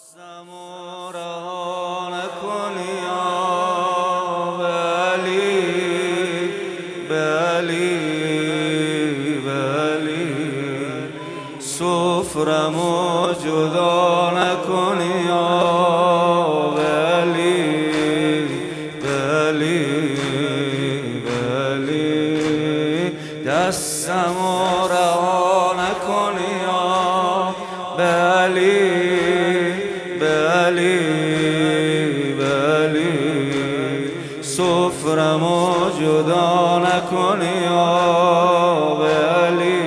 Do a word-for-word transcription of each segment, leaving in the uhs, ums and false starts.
دستمو رها نکنی یا ولی بلی بلی سفرمو جدا نکنی یا ولی بلی بلی دستمو رها نکنی یا بلی بلی بلی سفرمو جدا نکنی یا بلی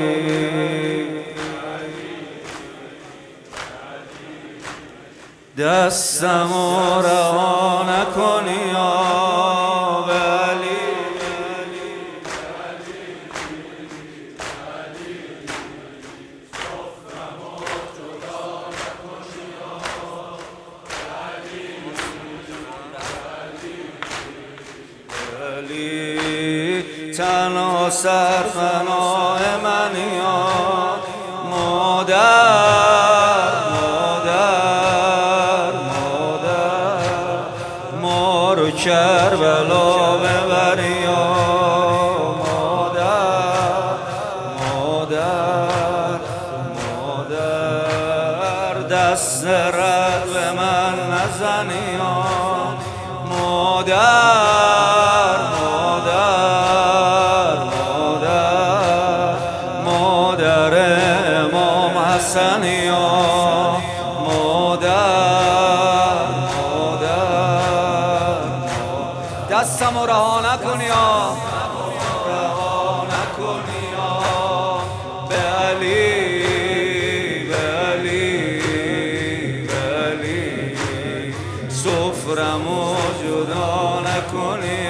دستمو رها نکنی یا بلی تنها سرفنای منی یا مادر مادر مادر ما رو کربلا ببری یا مادر مادر مادر دست رد به من نزنی یا مادر یا مادر مادر دستمو رها نکنی یا رها نکنی یا بلی بلی بلی سفرمو جدا نکنی